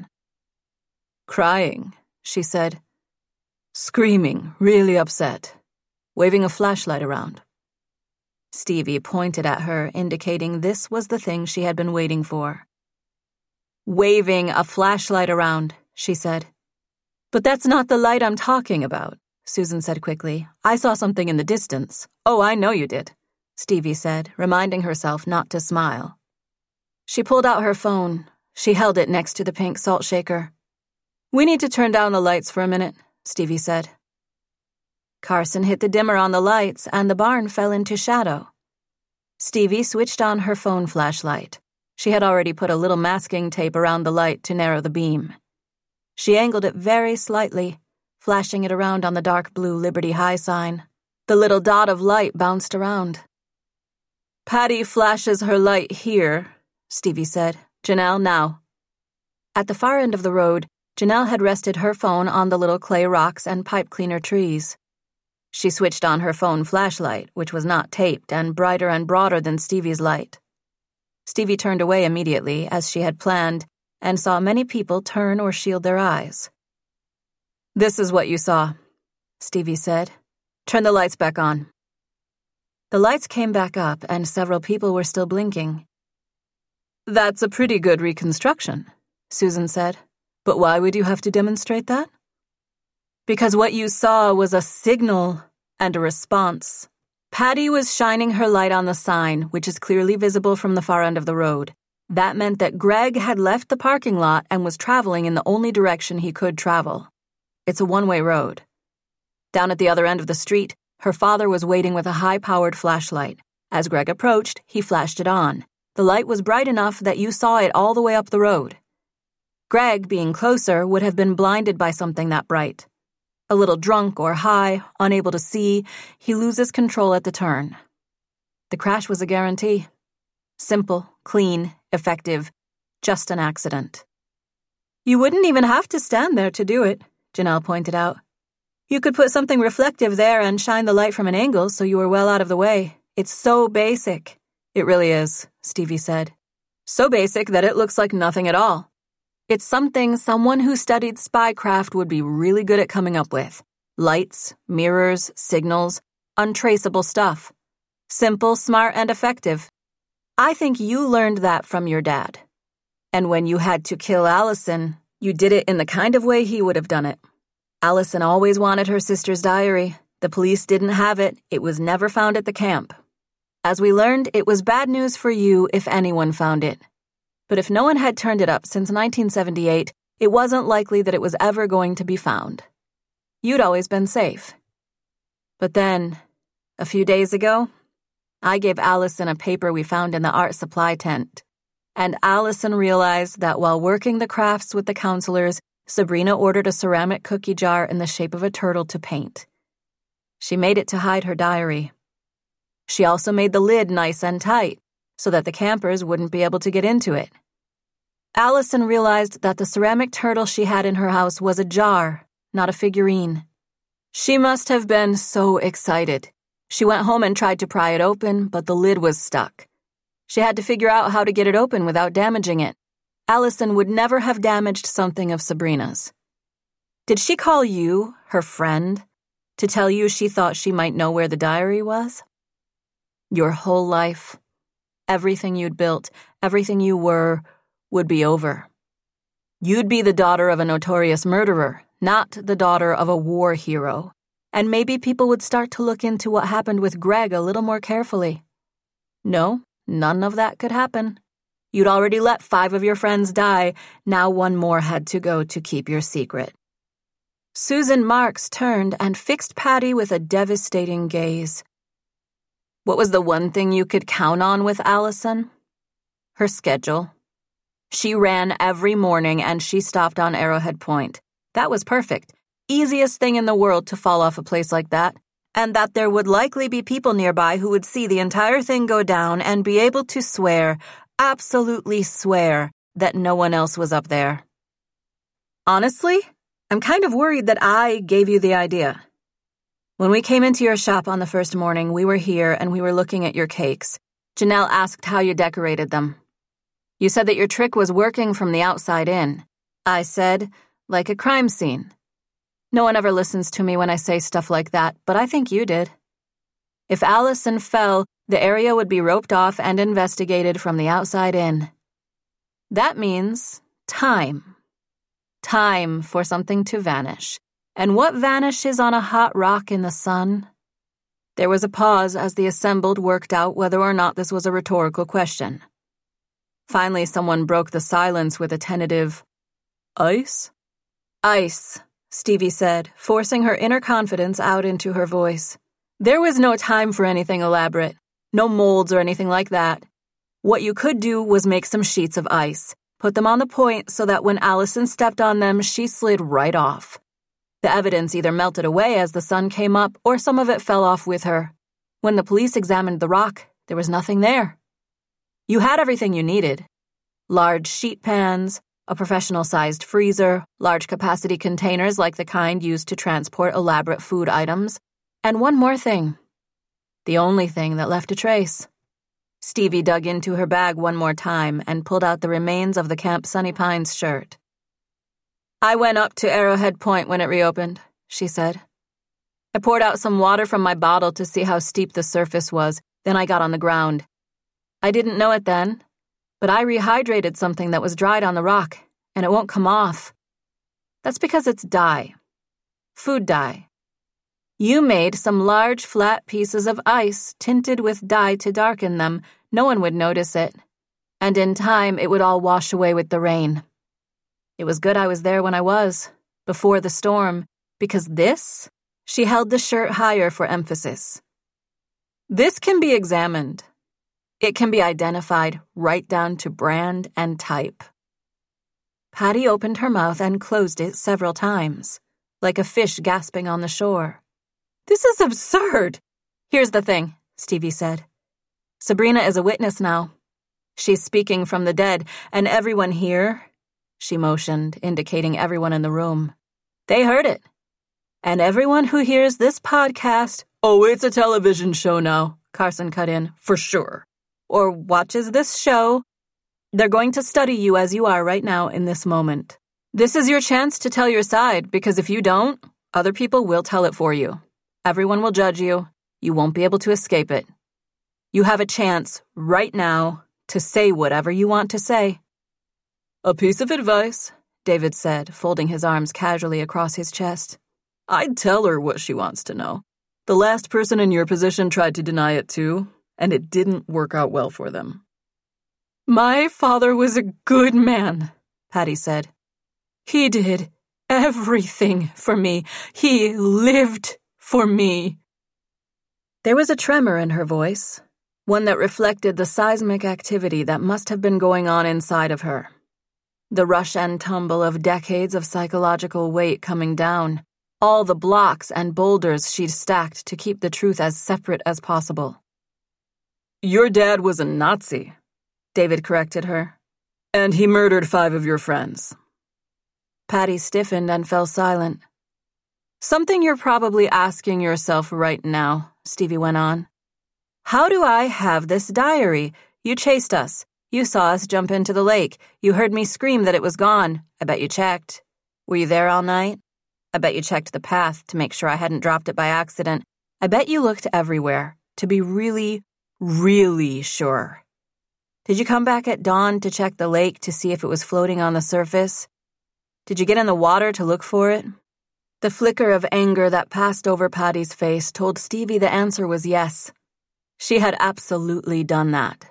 Crying, she said. Screaming, really upset, waving a flashlight around. Stevie pointed at her, indicating this was the thing she had been waiting for. Waving a flashlight around, she said. But that's not the light I'm talking about, Susan said quickly. I saw something in the distance. Oh, I know you did, Stevie said, reminding herself not to smile. She pulled out her phone. She held it next to the pink salt shaker. We need to turn down the lights for a minute, Stevie said. Carson hit the dimmer on the lights, and the barn fell into shadow. Stevie switched on her phone flashlight. She had already put a little masking tape around the light to narrow the beam. She angled it very slightly, flashing it around on the dark blue Liberty High sign. The little dot of light bounced around. Patty flashes her light here, Stevie said. Janelle, now. At the far end of the road, Janelle had rested her phone on the little clay rocks and pipe cleaner trees. She switched on her phone flashlight, which was not taped and brighter and broader than Stevie's light. Stevie turned away immediately, as she had planned, and saw many people turn or shield their eyes. This is what you saw, Stevie said. Turn the lights back on. The lights came back up, and several people were still blinking. That's a pretty good reconstruction, Susan said. But why would you have to demonstrate that? Because what you saw was a signal and a response. Patty was shining her light on the sign, which is clearly visible from the far end of the road. That meant that Greg had left the parking lot and was traveling in the only direction he could travel. It's a one-way road. Down at the other end of the street, her father was waiting with a high-powered flashlight. As Greg approached, he flashed it on. The light was bright enough that you saw it all the way up the road. Greg, being closer, would have been blinded by something that bright. A little drunk or high, unable to see, he loses control at the turn. The crash was a guarantee. Simple, clean, effective, just an accident. You wouldn't even have to stand there to do it, Janelle pointed out. You could put something reflective there and shine the light from an angle so you were well out of the way. It's so basic. It really is, Stevie said. So basic that it looks like nothing at all. It's something someone who studied spycraft would be really good at coming up with. Lights, mirrors, signals, untraceable stuff. Simple, smart, and effective. I think you learned that from your dad. And when you had to kill Allison, you did it in the kind of way he would have done it. Allison always wanted her sister's diary. The police didn't have it. It was never found at the camp. As we learned, it was bad news for you if anyone found it. But if no one had turned it up since 1978, it wasn't likely that it was ever going to be found. You'd always been safe. But then, a few days ago, I gave Allison a paper we found in the art supply tent. And Allison realized that while working the crafts with the counselors, Sabrina ordered a ceramic cookie jar in the shape of a turtle to paint. She made it to hide her diary. She also made the lid nice and tight, so that the campers wouldn't be able to get into it. Allison realized that the ceramic turtle she had in her house was a jar, not a figurine. She must have been so excited. She went home and tried to pry it open, but the lid was stuck. She had to figure out how to get it open without damaging it. Allison would never have damaged something of Sabrina's. Did she call you, her friend, to tell you she thought she might know where the diary was? Your whole life, everything you'd built, everything you were, would be over. You'd be the daughter of a notorious murderer, not the daughter of a war hero. And maybe people would start to look into what happened with Greg a little more carefully. No, none of that could happen. You'd already let 5 of your friends die. Now 1 more had to go to keep your secret. Susan Marks turned and fixed Patty with a devastating gaze. What was the one thing you could count on with Allison? Her schedule. She ran every morning and she stopped on Arrowhead Point. That was perfect. Easiest thing in the world to fall off a place like that. And that there would likely be people nearby who would see the entire thing go down and be able to swear, absolutely swear, that no one else was up there. Honestly, I'm kind of worried that I gave you the idea. When we came into your shop on the first morning, we were here and we were looking at your cakes. Janelle asked how you decorated them. You said that your trick was working from the outside in. I said, like a crime scene. No one ever listens to me when I say stuff like that, but I think you did. If Allison fell, the area would be roped off and investigated from the outside in. That means time. Time for something to vanish. And what vanishes on a hot rock in the sun? There was a pause as the assembled worked out whether or not this was a rhetorical question. Finally, someone broke the silence with a tentative, "Ice?" "Ice," Stevie said, forcing her inner confidence out into her voice. There was no time for anything elaborate. No molds or anything like that. What you could do was make some sheets of ice, put them on the point so that when Allison stepped on them, she slid right off. The evidence either melted away as the sun came up or some of it fell off with her. When the police examined the rock, there was nothing there. You had everything you needed. Large sheet pans, a professional-sized freezer, large-capacity containers like the kind used to transport elaborate food items, and one more thing. The only thing that left a trace. Stevie dug into her bag one more time and pulled out the remains of the Camp Sunny Pines shirt. I went up to Arrowhead Point when it reopened, she said. I poured out some water from my bottle to see how steep the surface was, then I got on the ground. I didn't know it then, but I rehydrated something that was dried on the rock, and it won't come off. That's because it's dye. food dye. You made some large flat pieces of ice tinted with dye to darken them. No one would notice it. And in time, it would all wash away with the rain. It was good I was there when I was, before the storm, because this, she held the shirt higher for emphasis. This can be examined. It can be identified right down to brand and type. Patty opened her mouth and closed it several times, like a fish gasping on the shore. This is absurd. Here's the thing, Stevie said. Sabrina is a witness now. She's speaking from the dead, and everyone here, she motioned, indicating everyone in the room, they heard it. And everyone who hears this podcast, oh, it's a television show now, Carson cut in, for sure, or watches this show, they're going to study you as you are right now in this moment. This is your chance to tell your side, because if you don't, other people will tell it for you. Everyone will judge you. You won't be able to escape it. You have a chance right now to say whatever you want to say. A piece of advice, David said, folding his arms casually across his chest. I'd tell her what she wants to know. The last person in your position tried to deny it too, and it didn't work out well for them. My father was a good man, Patty said. He did everything for me. He lived for me. There was a tremor in her voice, one that reflected the seismic activity that must have been going on inside of her. The rush and tumble of decades of psychological weight coming down, all the blocks and boulders she'd stacked to keep the truth as separate as possible. Your dad was a Nazi, David corrected her, and he murdered 5 of your friends. Patty stiffened and fell silent. Something you're probably asking yourself right now, Stevie went on. How do I have this diary? You chased us. You saw us jump into the lake. You heard me scream that it was gone. I bet you checked. Were you there all night? I bet you checked the path to make sure I hadn't dropped it by accident. I bet you looked everywhere to be really, really sure. Did you come back at dawn to check the lake to see if it was floating on the surface? Did you get in the water to look for it? The flicker of anger that passed over Patty's face told Stevie the answer was yes. She had absolutely done that.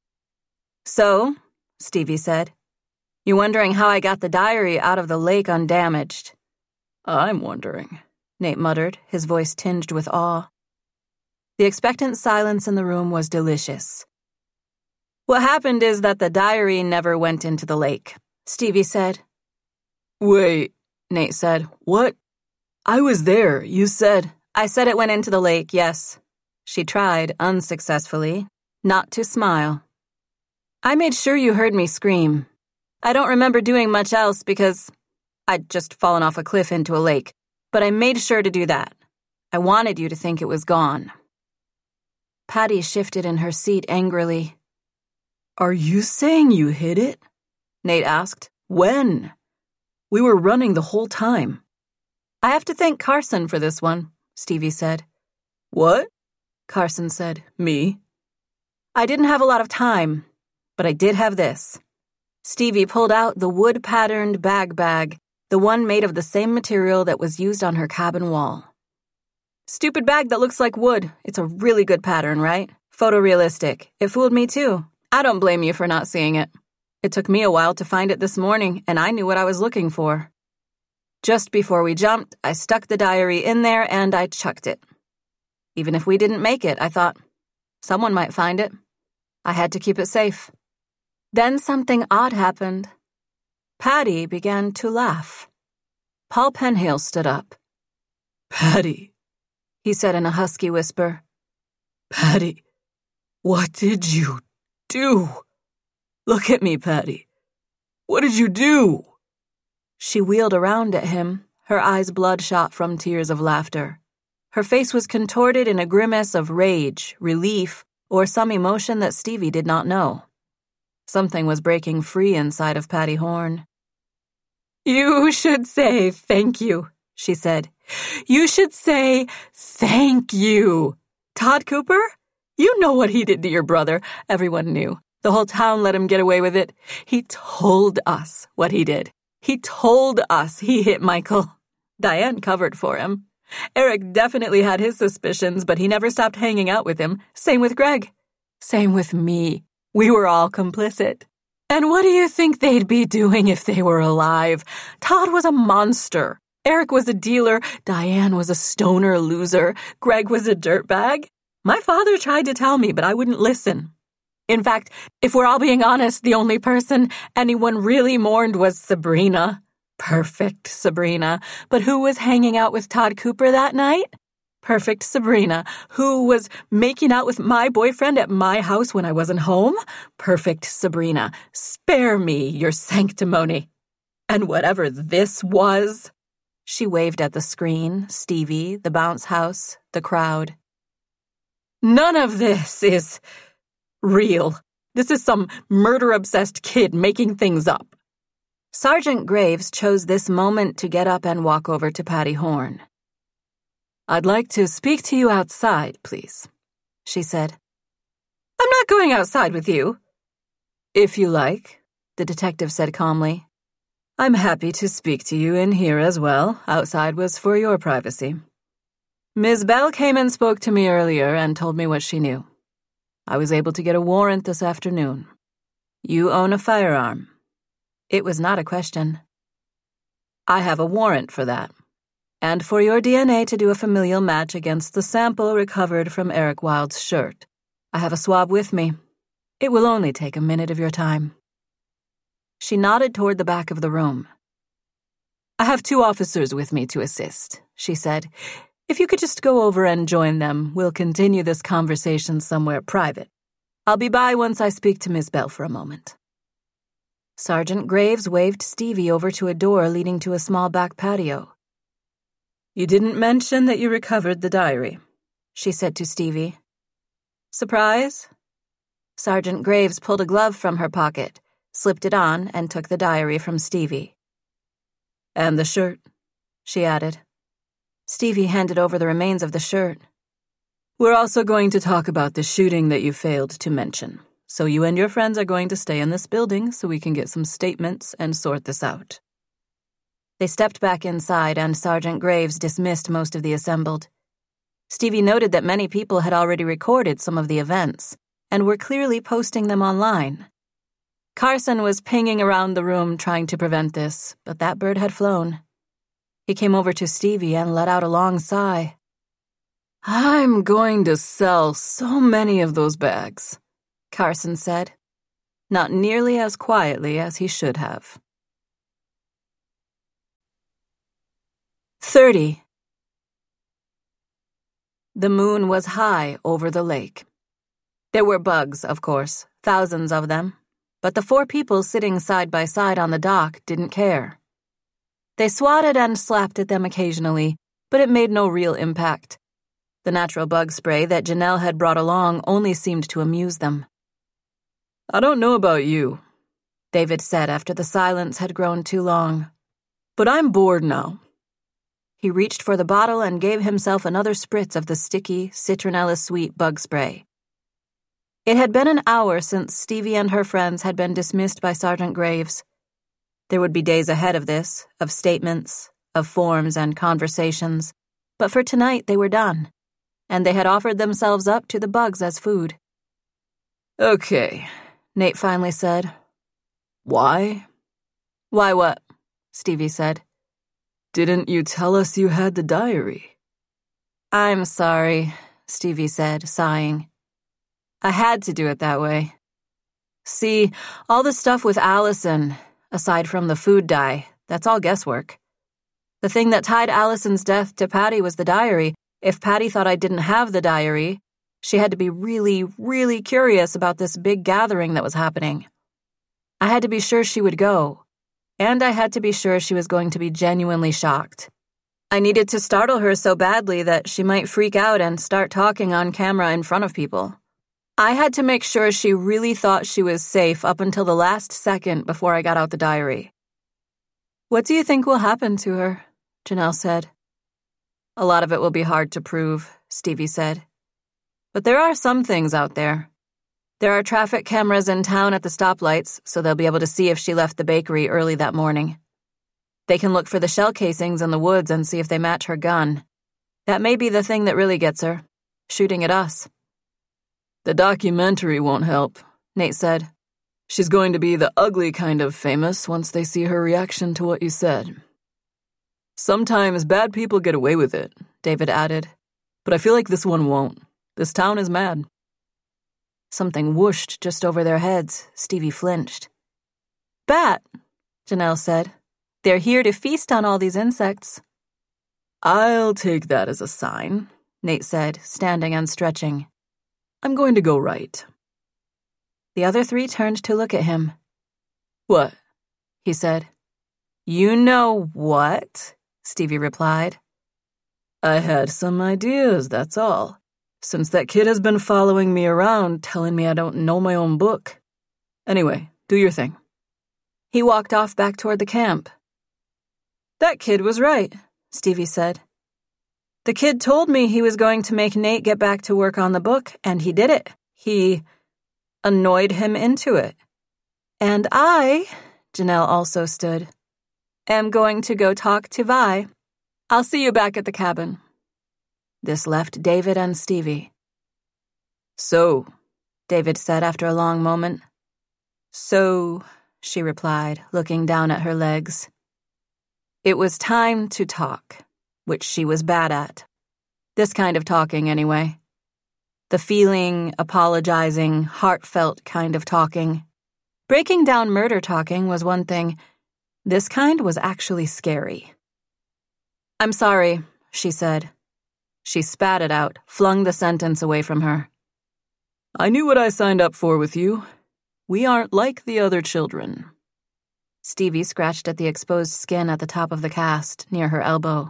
So, Stevie said, you're wondering how I got the diary out of the lake undamaged. I'm wondering, Nate muttered, his voice tinged with awe. The expectant silence in the room was delicious. What happened is that the diary never went into the lake, Stevie said. Wait, Nate said. What? I was there, you said. I said it went into the lake, yes. She tried, unsuccessfully, not to smile. I made sure you heard me scream. I don't remember doing much else because I'd just fallen off a cliff into a lake, but I made sure to do that. I wanted you to think it was gone. Patty shifted in her seat angrily. Are you saying you hid it? Nate asked. When? We were running the whole time. I have to thank Carson for this one, Stevie said. What? Carson said. Me? I didn't have a lot of time, but I did have this. Stevie pulled out the wood-patterned bag, the one made of the same material that was used on her cabin wall. Stupid bag that looks like wood. It's a really good pattern, right? Photorealistic. It fooled me too. I don't blame you for not seeing it. It took me a while to find it this morning, and I knew what I was looking for. Just before we jumped, I stuck the diary in there and I chucked it. Even if we didn't make it, I thought, someone might find it. I had to keep it safe. Then something odd happened. Patty began to laugh. Paul Penhale stood up. Patty, he said in a husky whisper. Patty, what did you do? Look at me, Patty. What did you do? She wheeled around at him, her eyes bloodshot from tears of laughter. Her face was contorted in a grimace of rage, relief, or some emotion that Stevie did not know. Something was breaking free inside of Patty Horn. You should say thank you, she said. You should say thank you. Todd Cooper? You know what he did to your brother. Everyone knew. The whole town let him get away with it. He told us what he did. He told us he hit Michael. Diane covered for him. Eric definitely had his suspicions, but he never stopped hanging out with him. Same with Greg. Same with me. We were all complicit. And what do you think they'd be doing if they were alive? Todd was a monster. Eric was a dealer. Diane was a stoner loser. Greg was a dirtbag. My father tried to tell me, but I wouldn't listen. In fact, if we're all being honest, the only person anyone really mourned was Sabrina. Perfect Sabrina. But who was hanging out with Todd Cooper that night? Perfect Sabrina. Who was making out with my boyfriend at my house when I wasn't home? Perfect Sabrina. Spare me your sanctimony. And whatever this was... She waved at the screen, Stevie, the bounce house, the crowd. None of this is... real. This is some murder-obsessed kid making things up. Sergeant Graves chose this moment to get up and walk over to Patty Horn. "I'd like to speak to you outside, please," she said. "I'm not going outside with you." "If you like," the detective said calmly. "I'm happy to speak to you in here as well. Outside was for your privacy. Ms. Bell came and spoke to me earlier and told me what she knew. I was able to get a warrant this afternoon. You own a firearm." It was not a question. "I have a warrant for that. And for your DNA to do a familial match against the sample recovered from Eric Wilde's shirt. I have a swab with me. It will only take a minute of your time." She nodded toward the back of the room. "I have 2 officers with me to assist," she said. "If you could just go over and join them, we'll continue this conversation somewhere private. I'll be by once I speak to Miss Bell for a moment." Sergeant Graves waved Stevie over to a door leading to a small back patio. "You didn't mention that you recovered the diary," she said to Stevie. "Surprise?" Sergeant Graves pulled a glove from her pocket, slipped it on, and took the diary from Stevie. "And the shirt," she added. Stevie handed over the remains of the shirt. "We're also going to talk about the shooting that you failed to mention. So you and your friends are going to stay in this building so we can get some statements and sort this out." They stepped back inside, and Sergeant Graves dismissed most of the assembled. Stevie noted that many people had already recorded some of the events and were clearly posting them online. Carson was pinging around the room trying to prevent this, but that bird had flown. He came over to Stevie and let out a long sigh. "I'm going to sell so many of those bags," Carson said, not nearly as quietly as he should have. 30. The moon was high over the lake. There were bugs, of course, thousands of them, but the 4 people sitting side by side on the dock didn't care. They swatted and slapped at them occasionally, but it made no real impact. The natural bug spray that Janelle had brought along only seemed to amuse them. "I don't know about you," David said after the silence had grown too long, "but I'm bored now." He reached for the bottle and gave himself another spritz of the sticky, citronella-sweet bug spray. It had been an hour since Stevie and her friends had been dismissed by Sergeant Graves. There would be days ahead of this, of statements, of forms and conversations, but for tonight they were done, and they had offered themselves up to the bugs as food. "Okay," Nate finally said. "Why?" "Why what?" Stevie said. "Didn't you tell us you had the diary?" "I'm sorry," Stevie said, sighing. "I had to do it that way. See, all the stuff with Allison, aside from the food dye, that's all guesswork. The thing that tied Allison's death to Patty was the diary. If Patty thought I didn't have the diary, she had to be really, really curious about this big gathering that was happening. I had to be sure she would go, and I had to be sure she was going to be genuinely shocked. I needed to startle her so badly that she might freak out and start talking on camera in front of people. I had to make sure she really thought she was safe up until the last second before I got out the diary." "What do you think will happen to her?" Janelle said. "A lot of it will be hard to prove," Stevie said. "But there are some things out there. There are traffic cameras in town at the stoplights, so they'll be able to see if she left the bakery early that morning." They can look for the shell casings in the woods and see if they match her gun. That may be the thing that really gets her, shooting at us. The documentary won't help, Nate said. She's going to be the ugly kind of famous once they see her reaction to what you said. Sometimes bad people get away with it, David added. But I feel like this one won't. This town is mad. Something whooshed just over their heads. Stevie flinched. Bat, Janelle said. They're here to feast on all these insects. I'll take that as a sign, Nate said, standing and stretching. I'm going to go right. The other three turned to look at him. What? He said. You know what? Stevie replied. I had some ideas, that's all. Since that kid has been following me around, telling me I don't know my own book. Anyway, do your thing. He walked off back toward the camp. That kid was right, Stevie said. The kid told me he was going to make Nate get back to work on the book, and he did it. He annoyed him into it. And I, Janelle also stood, am going to go talk to Vi. I'll see you back at the cabin. This left David and Stevie. So, David said after a long moment. So, she replied, looking down at her legs. It was time to talk, which she was bad at. This kind of talking, anyway. The feeling, apologizing, heartfelt kind of talking. Breaking down murder talking was one thing. This kind was actually scary. I'm sorry, she said. She spat it out, flung the sentence away from her. I knew what I signed up for with you. We aren't like the other children. Stevie scratched at the exposed skin at the top of the cast, near her elbow.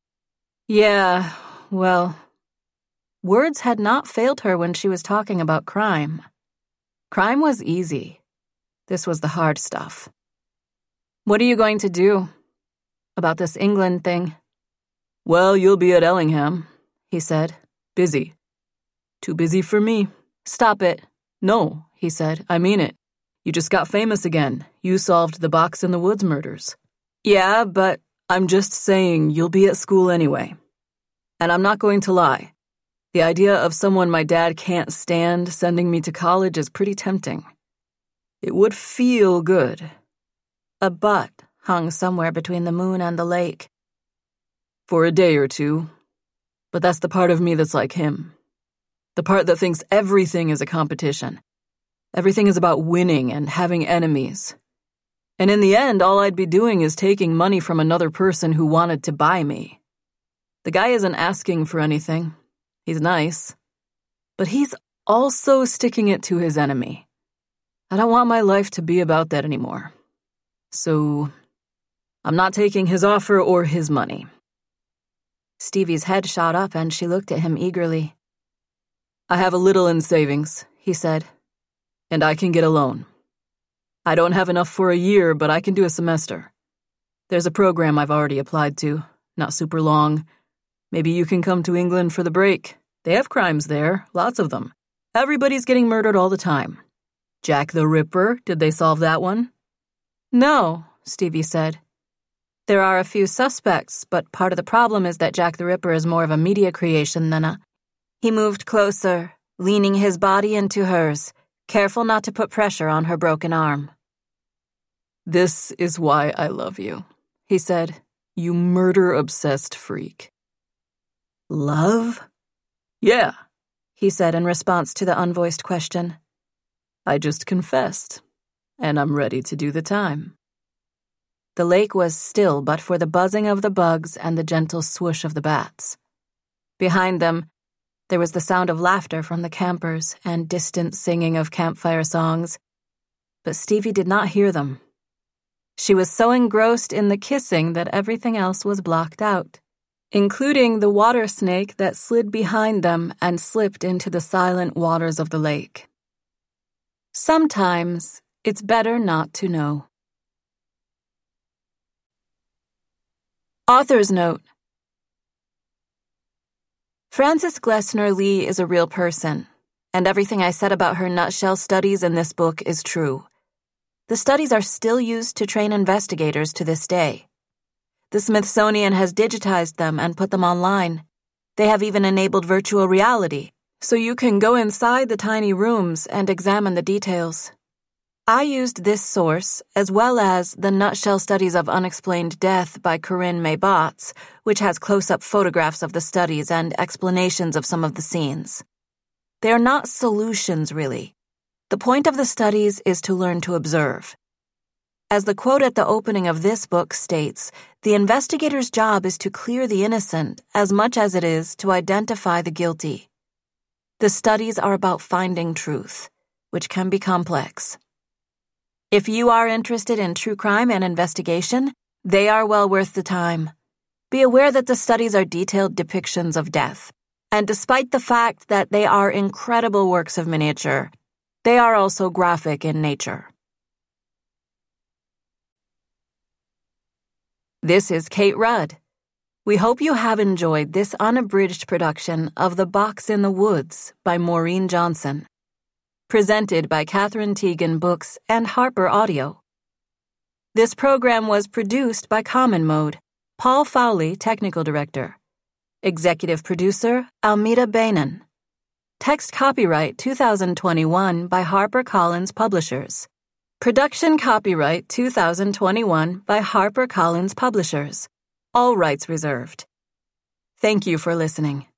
Yeah, well, words had not failed her when she was talking about crime. Crime was easy. This was the hard stuff. What are you going to do about this England thing? Well, you'll be at Ellingham, he said. Busy. Too busy for me. Stop it. No, he said. I mean it. You just got famous again. You solved the Box in the Woods murders. Yeah, but I'm just saying you'll be at school anyway. And I'm not going to lie. The idea of someone my dad can't stand sending me to college is pretty tempting. It would feel good. A butt hung somewhere between the moon and the lake. For a day or two. But that's the part of me that's like him. The part that thinks everything is a competition. Everything is about winning and having enemies. And in the end, all I'd be doing is taking money from another person who wanted to buy me. The guy isn't asking for anything. He's nice. But he's also sticking it to his enemy. I don't want my life to be about that anymore. So, I'm not taking his offer or his money. Stevie's head shot up and she looked at him eagerly. I have a little in savings, he said. And I can get a loan. I don't have enough for a year, but I can do a semester. There's a program I've already applied to, not super long. Maybe you can come to England for the break. They have crimes there, lots of them. Everybody's getting murdered all the time. Jack the Ripper, did they solve that one? No, Stevie said. There are a few suspects, but part of the problem is that Jack the Ripper is more of a media creation than a... He moved closer, leaning his body into hers, careful not to put pressure on her broken arm. This is why I love you, he said. You murder-obsessed freak. Love? Yeah, he said in response to the unvoiced question. I just confessed, and I'm ready to do the time. The lake was still but for the buzzing of the bugs and the gentle swoosh of the bats. Behind them, there was the sound of laughter from the campers and distant singing of campfire songs, but Stevie did not hear them. She was so engrossed in the kissing that everything else was blocked out, including the water snake that slid behind them and slipped into the silent waters of the lake. Sometimes it's better not to know. Author's note. Frances Glessner Lee is a real person, and everything I said about her nutshell studies in this book is true. The studies are still used to train investigators to this day. The Smithsonian has digitized them and put them online. They have even enabled virtual reality, so you can go inside the tiny rooms and examine the details. I used this source, as well as the Nutshell Studies of Unexplained Death by Corinne May Botts, which has close-up photographs of the studies and explanations of some of the scenes. They are not solutions, really. The point of the studies is to learn to observe. As the quote at the opening of this book states, the investigator's job is to clear the innocent as much as it is to identify the guilty. The studies are about finding truth, which can be complex. If you are interested in true crime and investigation, they are well worth the time. Be aware that the studies are detailed depictions of death, and despite the fact that they are incredible works of miniature, they are also graphic in nature. This is Kate Rudd. We hope you have enjoyed this unabridged production of The Box in the Woods by Maureen Johnson. Presented by Catherine Teagan Books and Harper Audio. This program was produced by Common Mode, Paul Fowley, Technical Director. Executive Producer, Almeda Bainan. Text copyright 2021 by HarperCollins Publishers. Production copyright 2021 by HarperCollins Publishers. All rights reserved. Thank you for listening.